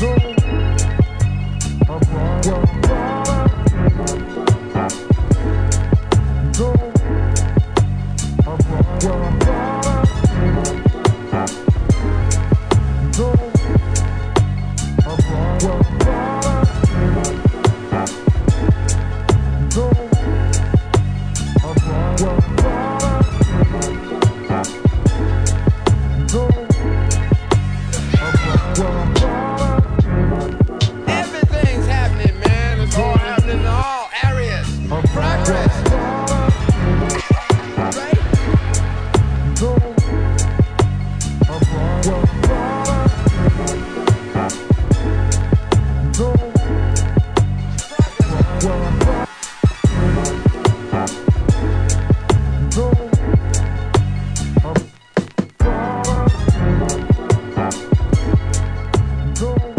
Everything's happening, man. It's all happening in all areas. Progress. Right? Go.